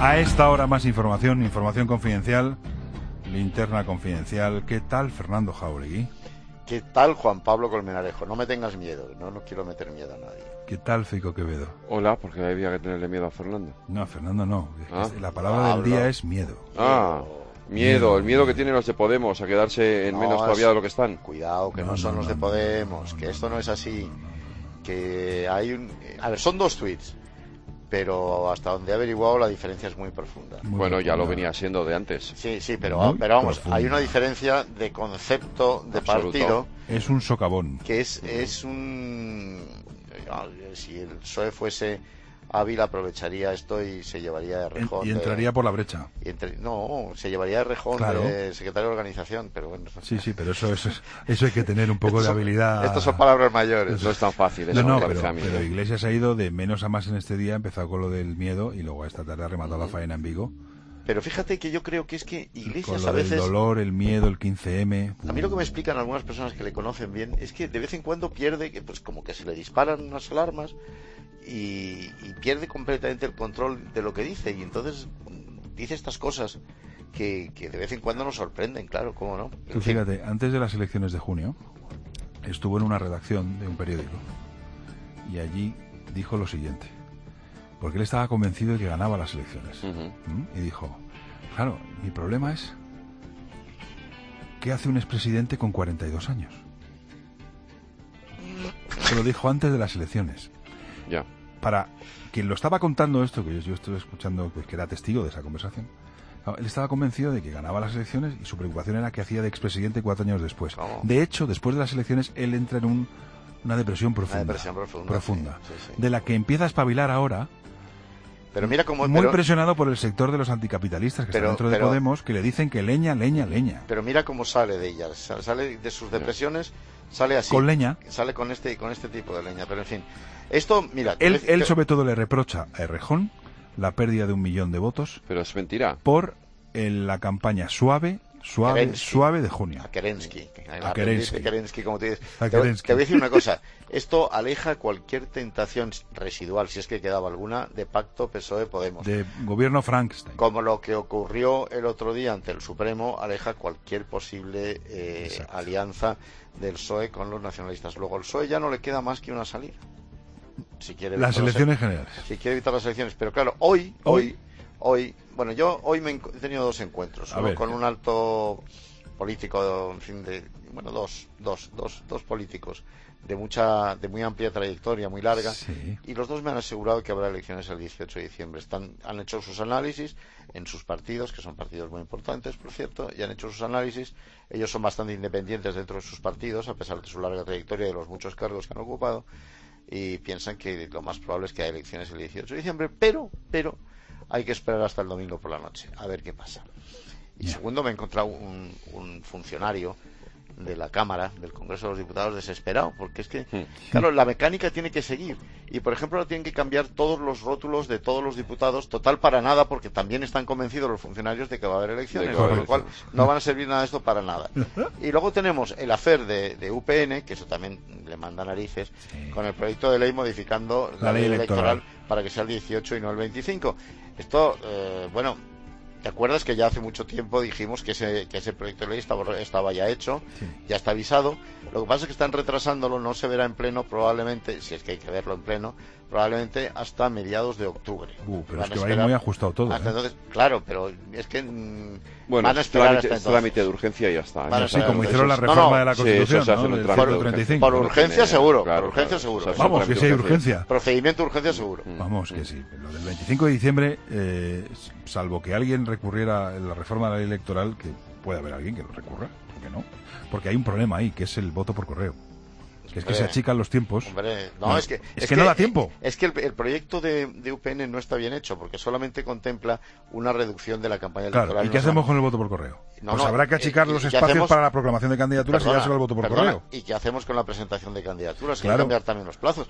A esta hora más información confidencial, linterna confidencial. ¿Qué tal, Fernando Jáuregui? ¿Qué tal, Juan Pablo Colmenarejo? No me tengas miedo, no quiero meter miedo a nadie. ¿Qué tal, Feico Quevedo? Hola, porque había que tenerle miedo a Fernando. No, Fernando no. La palabra del día es miedo. Miedo, el miedo que tienen los de Podemos a quedarse en menos todavía de lo que están. Cuidado, que no son los de Podemos, que esto no es así. Que hay un... A ver, son dos tweets, pero hasta donde he averiguado la diferencia es muy profunda. Bueno, ya lo venía siendo de antes. Sí, pero vamos, profunda. Hay una diferencia de concepto de partido. Es un socavón. Que es un... Si el PSOE fuese hábil, aprovecharía esto y se llevaría de rejón. Y entraría por la brecha. Se llevaría de rejón, claro, de secretario de organización, pero bueno. Sí, pero eso hay que tener un poco de habilidad. Estas son palabras mayores. No es tan fácil. Pero Iglesias ha ido de menos a más en este día, ha empezado con lo del miedo y luego esta tarde ha rematado la faena en Vigo. Pero fíjate que yo creo que es que Iglesias a veces... el dolor, el miedo, el 15M... A mí lo que me explican algunas personas que le conocen bien es que de vez en cuando pierde, pues como que se le disparan unas alarmas y pierde completamente el control de lo que dice, y entonces dice estas cosas que de vez en cuando nos sorprenden, claro, cómo no. Tú fíjate, antes de las elecciones de junio estuvo en una redacción de un periódico y allí dijo lo siguiente, porque él estaba convencido de que ganaba las elecciones. Y dijo, claro, mi problema es ¿qué hace un expresidente con 42 años? Se lo dijo antes de las elecciones. Ya. Para quien lo estaba contando esto, que yo estuve escuchando, pues, que era testigo de esa conversación, él estaba convencido de que ganaba las elecciones y su preocupación era qué hacía de expresidente 4 años después. De hecho, después de las elecciones, él entra en una depresión profunda. Sí. De la que empieza a espabilar ahora. Pero mira cómo, muy presionado por el sector de los anticapitalistas que está dentro de Podemos, que le dicen que leña. Pero mira cómo sale de ellas, sale de sus depresiones, sale así. Con leña. Sale con este tipo de leña, pero en fin. Esto, mira... Él sobre todo le reprocha a Errejón la pérdida de 1 millón de votos. Pero es mentira. Por la campaña suave de junio. A Kerensky, como te dices. Te voy a decir una cosa. Esto aleja cualquier tentación residual, si es que quedaba alguna, de pacto PSOE-Podemos. De gobierno Frankenstein. Como lo que ocurrió el otro día ante el Supremo, aleja cualquier posible alianza del PSOE con los nacionalistas. Luego, al PSOE ya no le queda más que una salida. Si quiere las elecciones generales. Si quiere evitar las elecciones. Pero claro, hoy, bueno, yo hoy he tenido 2 encuentros, uno con un alto político, en fin, dos políticos de muy amplia trayectoria, muy larga, y los dos me han asegurado que habrá elecciones el 18 de diciembre. Han hecho sus análisis en sus partidos, que son partidos muy importantes, por cierto, y han hecho sus análisis. Ellos son bastante independientes dentro de sus partidos, a pesar de su larga trayectoria y de los muchos cargos que han ocupado, y piensan que lo más probable es que haya elecciones el 18 de diciembre, pero hay que esperar hasta el domingo por la noche, a ver qué pasa. Y segundo, me he encontrado un funcionario de la Cámara, del Congreso de los Diputados, desesperado, porque es que, claro, la mecánica tiene que seguir. Y, por ejemplo, tienen que cambiar todos los rótulos de todos los diputados, total para nada, porque también están convencidos los funcionarios de que va a haber elecciones, con lo cual no van a servir nada de esto para nada. Y luego tenemos el afer de UPN, que eso también le manda narices, con el proyecto de ley modificando la ley electoral para que sea el 18 y no el 25. Esto, ¿te acuerdas que ya hace mucho tiempo dijimos que ese proyecto de ley estaba ya hecho, ya está avisado? Lo que pasa es que están retrasándolo, no se verá en pleno probablemente, si es que hay que verlo en pleno, probablemente hasta mediados de octubre. Pero es que va a ir muy ajustado todo. Entonces, claro, pero es que van a esperar hasta entonces. Trámite de urgencia y ya está. Como hicieron la reforma de la Constitución. Por urgencia seguro, por urgencia seguro. Vamos, que sí hay urgencia. Procedimiento de urgencia seguro. Vamos, que sí. Lo del 25 de diciembre, salvo que alguien recurriera a la reforma de la ley electoral, que puede haber alguien que lo recurra, ¿por qué no? Porque hay un problema ahí, que es el voto por correo. Que es que se achican los tiempos. Es que no da tiempo. Es que el proyecto de UPN no está bien hecho, porque solamente contempla una reducción de la campaña electoral. ¿Y qué hacemos con el voto por correo? Pues habrá que achicar los espacios para la proclamación de candidaturas y dárselo al voto por correo. ¿Y qué hacemos con la presentación de candidaturas? Hay que cambiar también los plazos.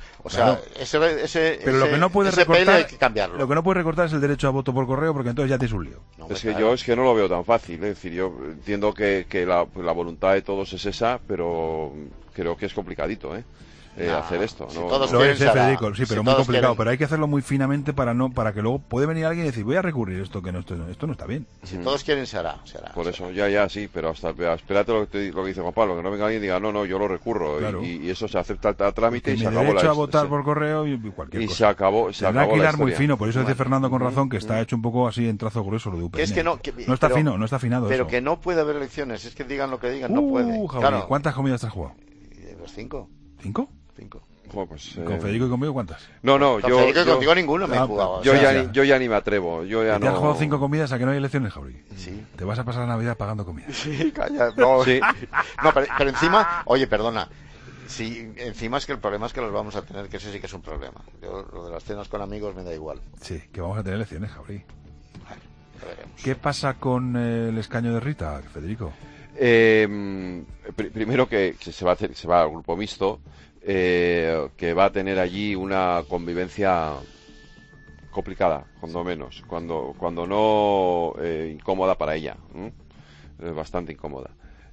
Pero lo que no puede recortar, hay que cambiarlo. Lo que no puede recortar es el derecho a voto por correo, porque entonces ya tienes un lío. Yo no lo veo tan fácil. Es decir, yo entiendo que la voluntad de todos es esa, pero creo que es complicadito, hacer esto. Si ¿no? todos Lo quieren, es, se hará. Federico, sí, pero Si muy todos complicado. quieren. Pero hay que hacerlo muy finamente para que luego puede venir alguien y decir, voy a recurrir esto, que no, esto no está bien. Si todos quieren, se hará. Por eso, ya, sí, pero espérate lo que dice Juan Pablo, que no venga alguien y diga, no, yo lo recurro. Claro. Y eso se acepta a trámite y se Mi acabó derecho la a votar por correo y cualquier y cosa. se acabó Tendrá que la hilar muy historia. fino, por eso dice Fernando con razón que está hecho un poco así en trazo grueso lo de UPN. Que es que no está fino, no está afinado pero eso. que no puede haber elecciones, es que digan lo que digan, no puede. Javi, Claro. ¿cuántas comidas te has jugado? Pues 5. ¿5? Pues, ¿Con Federico y conmigo cuántas? No, Con Federico y contigo ninguno me he jugado. Yo ya ni me atrevo. Yo ya ¿Te has jugado 5 comidas a que no hay elecciones, Javi? Sí. Te vas a pasar la Navidad pagando comida. Sí, calla. No, Sí. no pero encima, oye, perdona. Sí, encima es que el problema es que los vamos a tener, que ese sí que es un problema. Yo, lo de las cenas con amigos me da igual. Sí, que vamos a tener elecciones, Javi. Bueno, ya veremos. ¿Qué pasa con el escaño de Rita, Federico? Primero que se va al grupo mixto, que va a tener allí una convivencia complicada, cuando menos, cuando no incómoda para ella, bastante incómoda.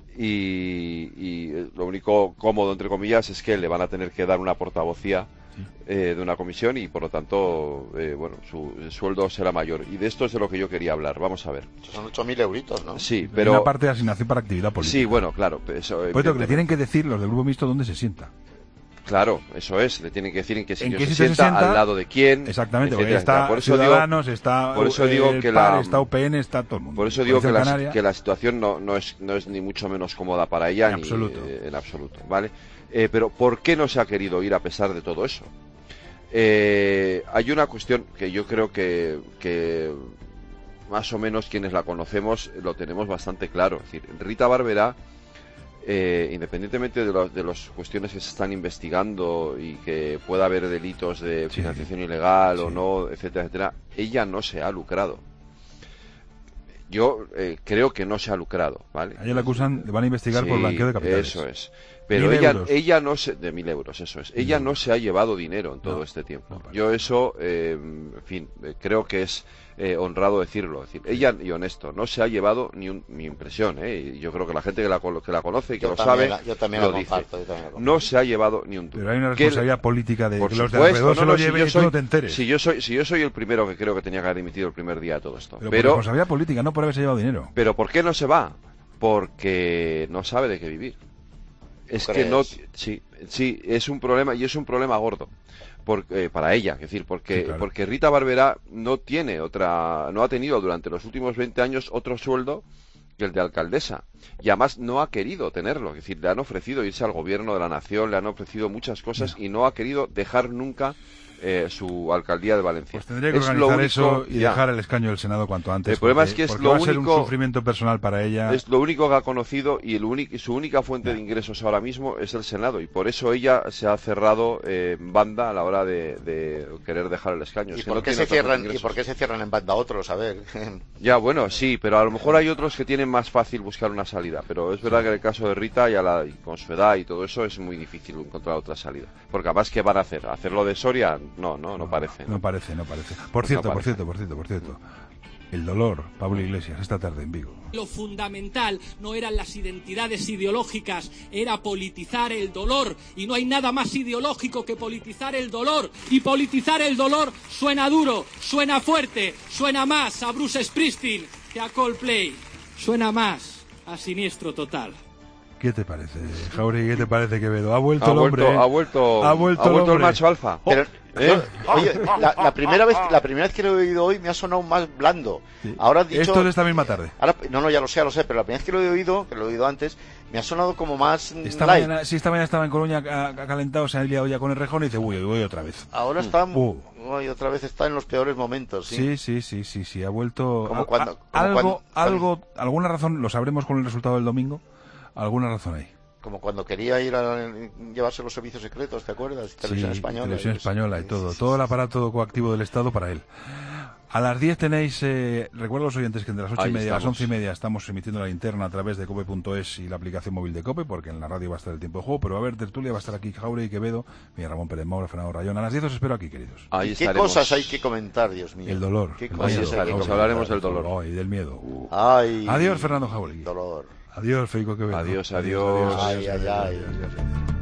Y lo único cómodo, entre comillas, es que le van a tener que dar una portavocía de una comisión y, por lo tanto, su sueldo será mayor. Y de esto es de lo que yo quería hablar. Vamos a ver. Son 8.000 euritos, ¿no? Sí, Pero... pero... Una parte de asignación para actividad política. Sí, bueno, claro. Eso, pues que le tienen que decir los del grupo mixto dónde se sienta. Claro, eso es. Le tienen que decir en qué sitio se sienta, sienta, al lado de quién. Exactamente, etcétera, está por eso Ciudadanos, está por eso digo el que PAR, está UPN, está todo el mundo. Por eso digo que la situación no es ni mucho menos cómoda para ella, en absoluto, ¿vale? Pero ¿por qué no se ha querido ir a pesar de todo eso? Hay una cuestión que yo creo que más o menos quienes la conocemos lo tenemos bastante claro. Es decir, Rita Barberá, independientemente de las cuestiones que se están investigando y que pueda haber delitos de financiación ilegal o no, etcétera, ella no se ha lucrado. Yo creo que no se ha lucrado, ¿vale? A ella le acusan, le van a investigar por blanqueo de capitales. Eso es. Pero ella no se... De 1.000 euros, eso es. Ella no se ha llevado dinero en todo este tiempo. Yo eso, en fin, creo que es honrado decirlo. Es decir, ella, y honesto, no se ha llevado mi impresión, y yo creo que la gente que la conoce y que lo sabe, lo dice. No se ha llevado ni un duro. Pero hay una responsabilidad política de por que los de supuesto, alrededor se lo lleven y tú no te enteres. Si yo soy el primero que creo que tenía que haber dimitido el primer día de todo esto. Pero por responsabilidad política, no por haberse llevado dinero. Pero ¿por qué no se va? Porque no sabe de qué vivir. Es que no, sí, es un problema, y es un problema gordo para ella, es decir, porque Rita Barberá no ha tenido durante los últimos 20 años otro sueldo que el de alcaldesa, y además no ha querido tenerlo, es decir, le han ofrecido irse al gobierno de la nación, le han ofrecido muchas cosas y no ha querido dejar nunca su alcaldía de Valencia. Pues tendría que organizar eso y dejar el escaño del Senado cuanto antes. El problema es que va a ser un sufrimiento personal para ella. Es lo único que ha conocido y su única fuente de ingresos ahora mismo es el Senado, y por eso ella se ha cerrado en banda a la hora de querer dejar el escaño. ¿Y por qué se cierran en banda otros? A ver. Ya, bueno, sí, pero a lo mejor hay otros que tienen más fácil buscar una salida, pero es verdad que en el caso de Rita y con su edad y todo eso es muy difícil encontrar otra salida. Porque además, ¿qué van a hacer? ¿Hacerlo de Soria? No parece. No parece. Por cierto. El dolor, Pablo Iglesias, esta tarde en Vigo. Lo fundamental no eran las identidades ideológicas, era politizar el dolor. Y no hay nada más ideológico que politizar el dolor. Y politizar el dolor suena duro, suena fuerte, suena más a Bruce Springsteen que a Coldplay. Suena más a Siniestro Total. ¿Qué te parece, Jauregui? ¿Qué te parece, Quevedo? Ha vuelto el hombre. Ha vuelto el macho alfa. Pero, oye, la primera vez que lo he oído hoy me ha sonado más blando. Sí. Ahora has dicho, esto de esta misma tarde. Ahora, no, ya lo sé, pero la primera vez que lo he oído, que lo he oído antes, me ha sonado como más esta light. mañana estaba en Coruña, ha calentado, se ha liado ya con el Rejón y dice, voy otra vez. Ahora está, otra vez está en los peores momentos. Sí, ha vuelto. Alguna razón, lo sabremos con el resultado del domingo. Alguna razón hay. Como cuando quería ir a llevarse los servicios secretos, ¿te acuerdas? Televisión Española. Televisión Española y todo. Todo el aparato coactivo del Estado para él. A las 10 tenéis, recuerdo a los oyentes que entre las 8:30 y las 11:30 estamos emitiendo la linterna a través de cope.es y la aplicación móvil de Cope, porque en la radio va a estar el tiempo de juego, pero va a haber tertulia, va a estar aquí Jauregui, Quevedo, Miguel Ramón Pérez Maura, Fernando Rayón. A las 10 os espero aquí, queridos. ¿Qué cosas hay que comentar, Dios mío? El dolor. Hablaremos del dolor. Y del miedo. Ay, adiós, Fernando Jauregui. Dolor. Adiós, Federico Quevedo. Adiós. Ay.